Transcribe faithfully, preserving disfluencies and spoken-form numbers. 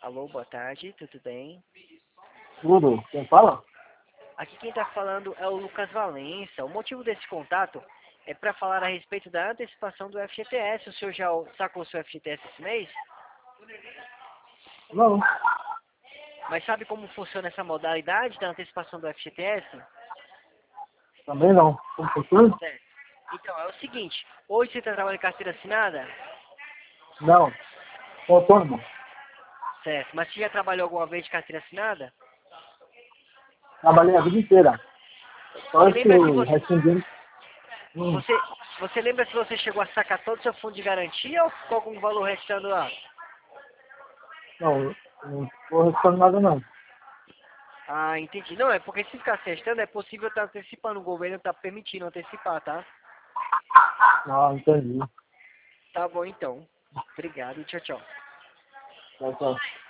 Alô, boa tarde, tudo bem? Tudo. Quem fala? Aqui quem está falando é o Lucas Valença. O motivo desse contato é para falar a respeito da antecipação do F G T S. O senhor já sacou o seu F G T S esse mês? Não. Mas sabe como funciona essa modalidade da antecipação do F G T S? Também não. Como funciona? Certo. Então, é o seguinte, hoje você está trabalhando em carteira assinada? Não. Sou autônomo. Certo, mas você já trabalhou alguma vez de carteira assinada? Trabalhei a vida inteira. Só Você esse lembra se você, rescindendo. Hum. você, você lembra se você chegou a sacar todo o seu fundo de garantia ou ficou com algum valor restando lá? Não, não estou respondendo nada não. Ah, entendi. Não, é porque se ficar restando, é possível estar antecipando. O governo está permitindo antecipar, tá? Ah, entendi. Tá bom, então. Obrigado. Tchau, tchau. Tchau, tchau.